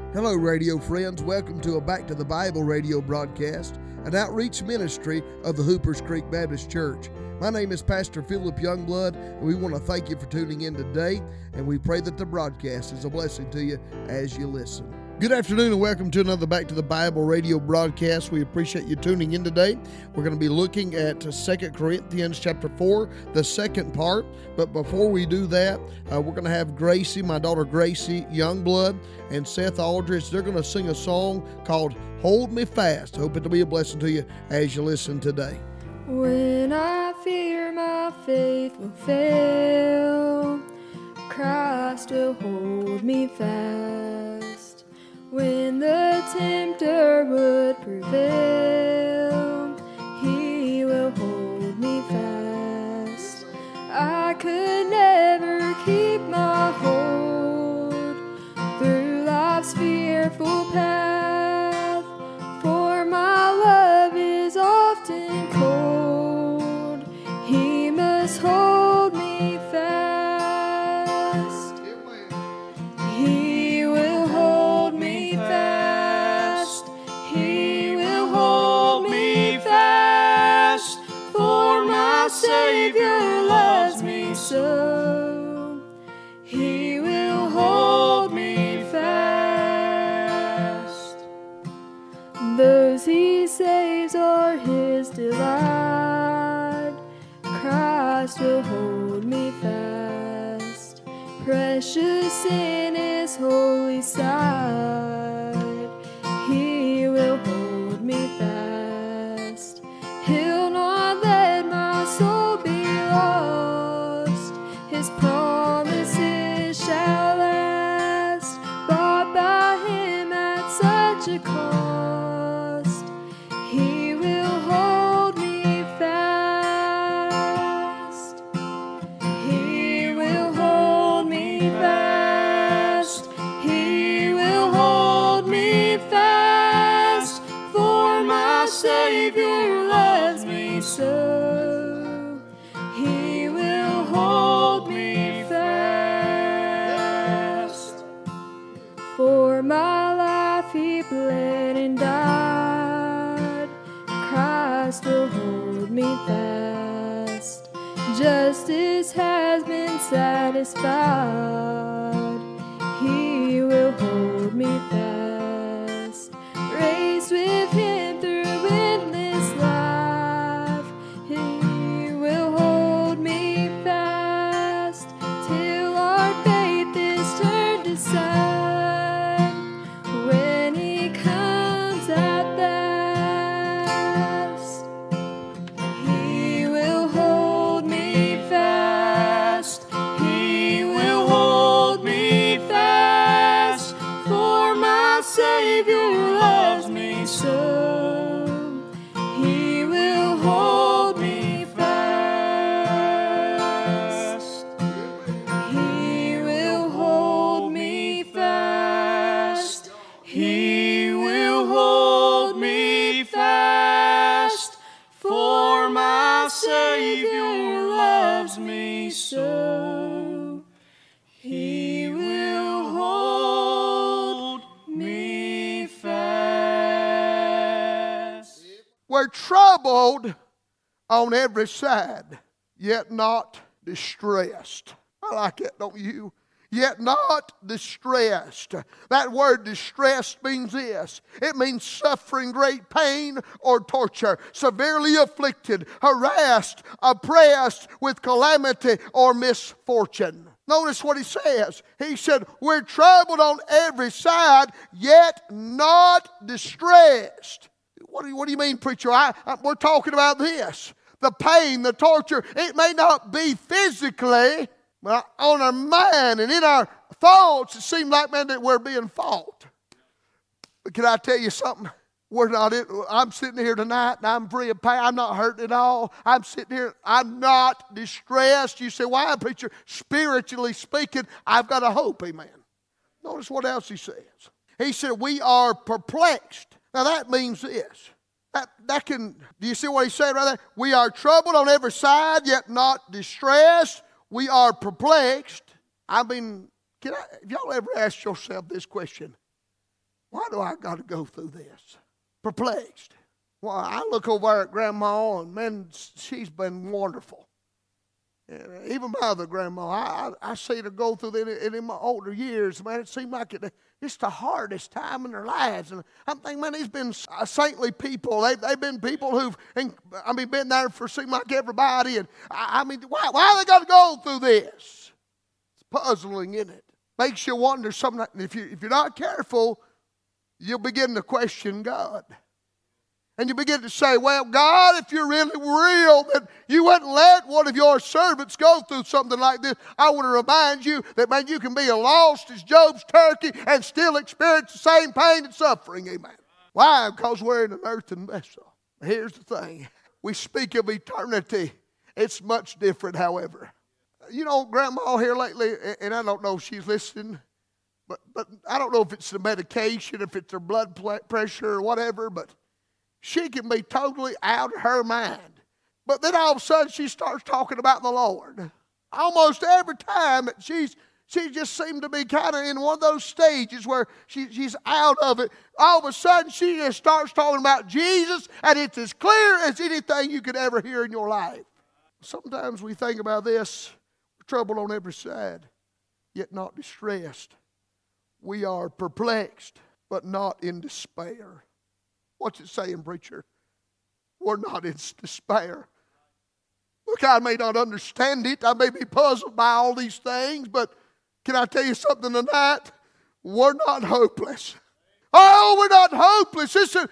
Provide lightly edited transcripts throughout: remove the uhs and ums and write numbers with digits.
Hello, radio friends. Welcome to a Back to the Bible radio broadcast, an outreach ministry of the Hoopers Creek Baptist Church. My name is Pastor Philip Youngblood, and we want to thank you for tuning in today, and we pray that the broadcast is a blessing to you as you listen. Good afternoon and welcome to another Back to the Bible radio broadcast. We appreciate you tuning in today. We're going to be looking at 2 Corinthians chapter 4, the second part. But before we do that, we're going to have Gracie, my daughter Gracie Youngblood, and Seth Aldridge. They're going to sing a song called Hold Me Fast. Hope it will be a blessing to you as you listen today. When I fear my faith will fail, Christ will hold me fast. When the tempter would prevail, He will hold me fast. I could never keep my hold through life's fearful path, for my love is often cold. He must hold me fast. He will hold me fast. He will hold me fast, for my Savior loves me so. He will hold me fast. Those He saves are His delight. Christ will hold me fast. Precious in His holy sight, He will hold me fast. He'll not let my soul be lost. His promises shall last, bought by Him at such a cost. He will hold me fast. He will hold me fast. He will hold me fast, for my Savior loves me so. He will hold me fast. For my life He bled and died. Christ will hold me fast. Justice has been satisfied. He will hold me fast. Raised with Him through endless life, He will hold me fast till our faith is turned aside. When He comes at last, He will hold me fast. He will hold me fast, for my Savior loves me so. He will hold me fast. He will hold me fast. He will hold me fast, for my Savior loves me so. He will hold me fast. We're troubled on every side, yet not distressed. I like that, don't you? Yet not distressed. That word distressed means this. It means suffering great pain or torture, severely afflicted, harassed, oppressed with calamity or misfortune. Notice what he says. He said, we're troubled on every side, yet not distressed. What do you mean, preacher? We're talking about this. The pain, the torture, it may not be physically, but on our mind and in our thoughts, it seems like, man, that we're being fought. But can I tell you something? I'm sitting here tonight and I'm free of pain. I'm not hurting at all. I'm sitting here. I'm not distressed. You say, why, preacher? Spiritually speaking, I've got a hope. Amen. Notice what else he says. He said, we are perplexed. Now that means this. Do you see what he said right there? We are troubled on every side, yet not distressed. We are perplexed. I mean, have y'all ever asked yourself this question? Why do I got to go through this? Perplexed. Well, I look over at Grandma, and man, she's been wonderful. And even my other grandma, I see her go through that in my older years. Man, it seemed like it's the hardest time in their lives. And I'm thinking, man, these been saintly people. They've been people who've, been there for seemed like everybody. And why they got to go through this? It's puzzling, isn't it? Makes you wonder sometimes. If you're not careful, you'll begin to question God. And you begin to say, well, God, if you're really real, that you wouldn't let one of your servants go through something like this. I want to remind you that, man, you can be as lost as Job's turkey and still experience the same pain and suffering. Amen. Why? Because we're in an earthen vessel. Here's the thing. We speak of eternity. It's much different, however. You know, Grandma here lately, and I don't know if she's listening, but I don't know if it's the medication, if it's her blood pressure or whatever, but she can be totally out of her mind. But then all of a sudden she starts talking about the Lord. Almost every time she just seemed to be kind of in one of those stages where she's out of it. All of a sudden she just starts talking about Jesus, and it's as clear as anything you could ever hear in your life. Sometimes we think about this, trouble on every side, yet not distressed. We are perplexed, but not in despair. What's it saying, preacher? We're not in despair. Look, I may not understand it. I may be puzzled by all these things, but can I tell you something tonight? We're not hopeless. Oh, we're not hopeless. Listen,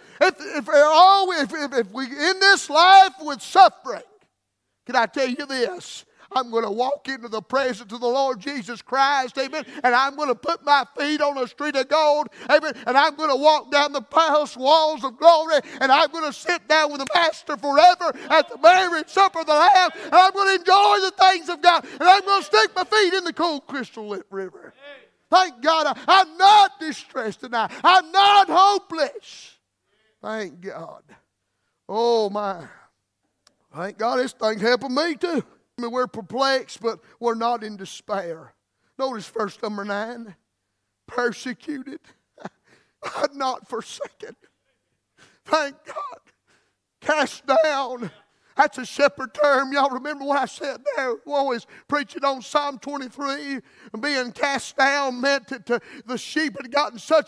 if we in this life with suffering, can I tell you this? I'm going to walk into the presence of the Lord Jesus Christ, amen, and I'm going to put my feet on a street of gold, amen, and I'm going to walk down the palace walls of glory, and I'm going to sit down with the Master forever at the marriage supper of the Lamb, and I'm going to enjoy the things of God, and I'm going to stick my feet in the cool crystal lit river. Thank God I'm not distressed tonight. I'm not hopeless. Thank God. Oh, my. Thank God this thing's helping me too. We're perplexed, but we're not in despair. Notice verse number 9. Persecuted, but not forsaken. Thank God. Cast down. That's a shepherd term. Y'all remember what I said there? We're always preaching on Psalm 23. Being cast down meant that the sheep had gotten such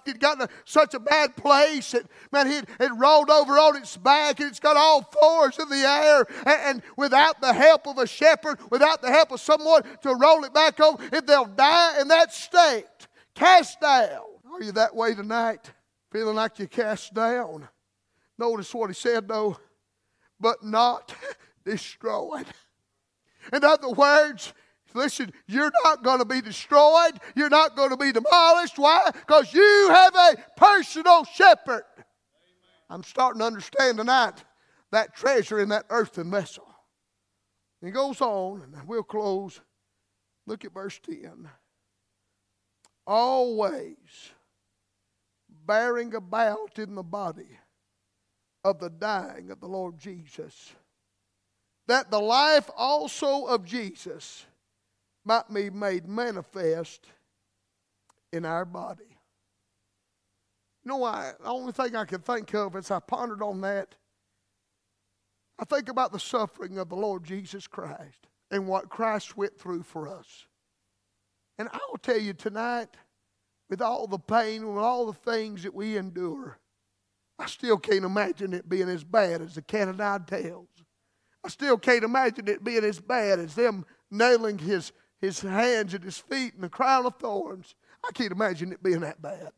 a bad place that, man, it rolled over on its back and it's got all fours in the air. And without the help of a shepherd, without the help of someone to roll it back over, they'll die in that state. Cast down. Are you that way tonight? Feeling like you're cast down? Notice what he said though. But not destroyed. In other words, listen, you're not going to be destroyed. You're not going to be demolished. Why? Because you have a personal shepherd. Amen. I'm starting to understand tonight that treasure in that earthen vessel. He goes on, and we'll close. Look at verse 10. Always bearing about in the body of the dying of the Lord Jesus, that the life also of Jesus might be made manifest in our body. You know why? The only thing I can think of as I pondered on that, I think about the suffering of the Lord Jesus Christ and what Christ went through for us. And I will tell you tonight, with all the pain, with all the things that we endure, I still can't imagine it being as bad as the cat o' nine tails. I still can't imagine it being as bad as them nailing his hands and his feet in the crown of thorns. I can't imagine it being that bad.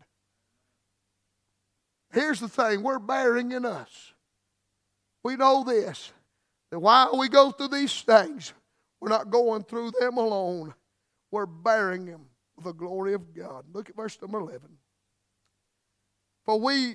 Here's the thing, we're bearing in us. We know this, that while we go through these things, we're not going through them alone. We're bearing them for the glory of God. Look at verse number 11. For we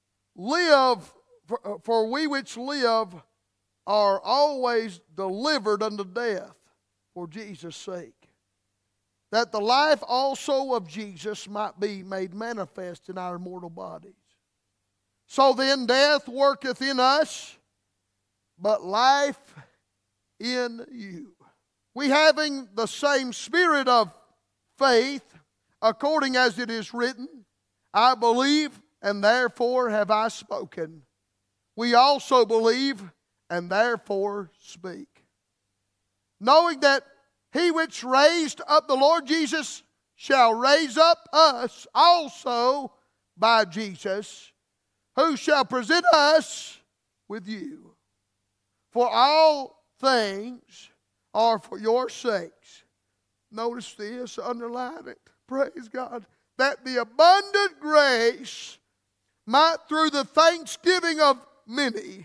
which live are always delivered unto death for Jesus' sake, that the life also of Jesus might be made manifest in our mortal bodies. So then death worketh in us, but life in you. We having the same spirit of faith, according as it is written, I believe, and therefore have I spoken. We also believe, and therefore speak. Knowing that he which raised up the Lord Jesus shall raise up us also by Jesus, who shall present us with you. For all things are for your sakes. Notice this, underline it. Praise God. That the abundant grace might through the thanksgiving of many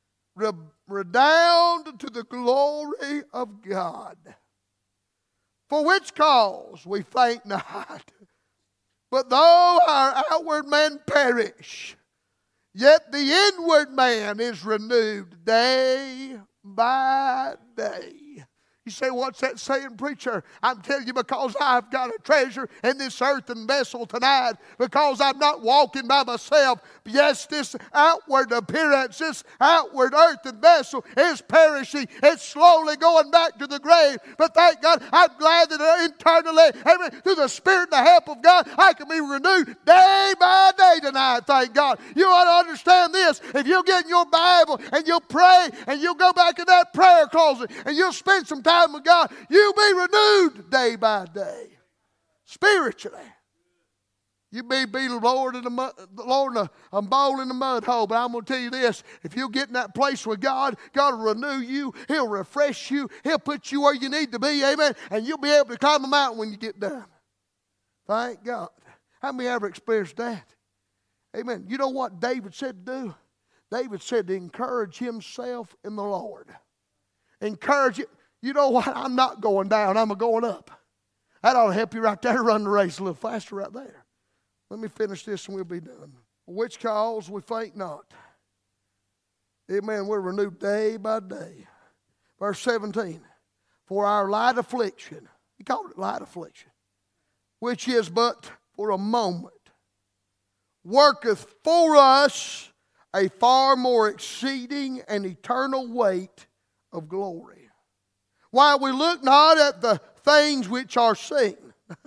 redound to the glory of God. For which cause we faint not, but though our outward man perish, yet the inward man is renewed day by day. You say, what's that saying, preacher? I'm telling you, because I've got a treasure in this earthen vessel tonight, because I'm not walking by myself. Yes, this outward appearance, this outward earthen vessel is perishing. It's slowly going back to the grave. But thank God, I'm glad that internally, amen, through the Spirit and the help of God, I can be renewed day by day tonight, thank God. You ought to understand this. If you'll get in your Bible and you'll pray and you'll go back in that prayer closet and you'll spend some time with God, you'll be renewed day by day. Spiritually. You may be Lord in a bowl in the mud hole, but I'm going to tell you this. If you'll get in that place with God, God will renew you. He'll refresh you. He'll put you where you need to be. Amen. And you'll be able to climb a mountain when you get done. Thank God. How many ever experienced that? Amen. You know what David said to do? David said to encourage himself in the Lord. Encourage it. You know what? I'm not going down. I'm going up. That ought to help you right there run the race a little faster right there. Let me finish this and we'll be done. Which cause we faint not. Amen. We're renewed day by day. Verse 17. For our light affliction. He called it light affliction. Which is but for a moment. Worketh for us a far more exceeding and eternal weight of glory. While we look not at the things which are seen,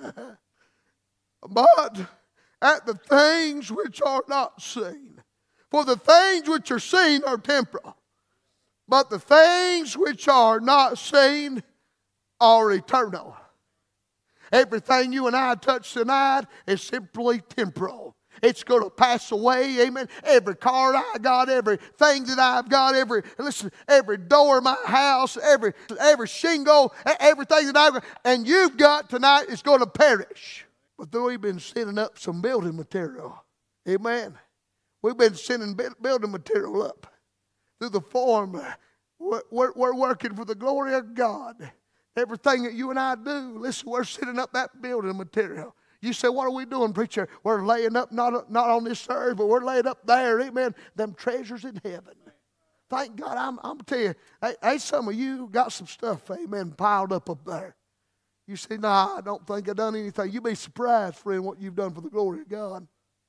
but at the things which are not seen. For the things which are seen are temporal, but the things which are not seen are eternal. Everything you and I touch tonight is simply temporal. It's going to pass away, amen. Every card I got, everything that I've got, every door in my house, every shingle, everything that I've got, and you've got tonight is going to perish. But though we've been sending up some building material, amen. We've been sending building material up through the form. We're working for the glory of God. Everything that you and I do, listen, we're sending up that building material. You say, what are we doing, preacher? We're laying up, not on this earth, but we're laying up there, amen, them treasures in heaven. Thank God, I'm going to tell you, hey, some of you got some stuff, amen, piled up there. You say, nah, I don't think I've done anything. You'd be surprised, friend, what you've done for the glory of God.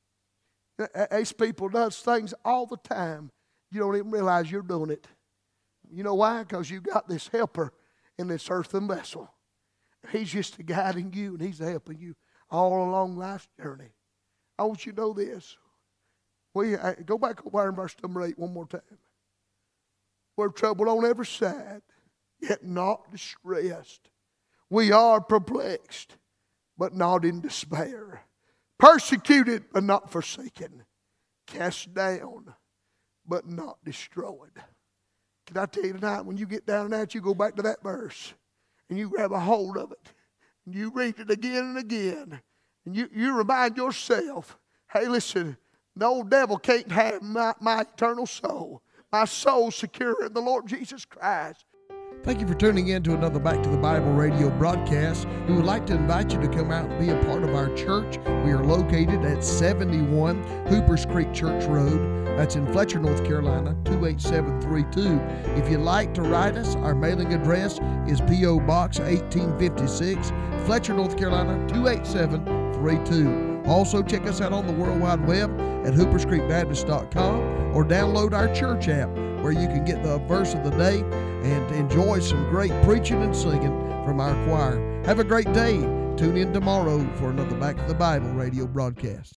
These people does things all the time. You don't even realize you're doing it. You know why? Because you got this helper in this earthen vessel. He's just guiding you, and he's helping you all along life's journey. I want you to know this. Go back over in verse number 8 one more time. We're troubled on every side, yet not distressed. We are perplexed, but not in despair. Persecuted, but not forsaken. Cast down, but not destroyed. Can I tell you tonight, when you get down and out, you go back to that verse, and you grab a hold of it. You read it again and again. And you remind yourself, hey, listen, the old devil can't have my eternal soul. My soul's secure in the Lord Jesus Christ. Thank you for tuning in to another Back to the Bible radio broadcast. We would like to invite you to come out and be a part of our church. We are located at 71 Hoopers Creek Church Road. That's in Fletcher, North Carolina, 28732. If you'd like to write us, our mailing address is P.O. Box 1856, Fletcher, North Carolina, 28732. Also, check us out on the World Wide Web at hooperscreekbaptist.com or download our church app where you can get the verse of the day and enjoy some great preaching and singing from our choir. Have a great day. Tune in tomorrow for another Back to the Bible radio broadcast.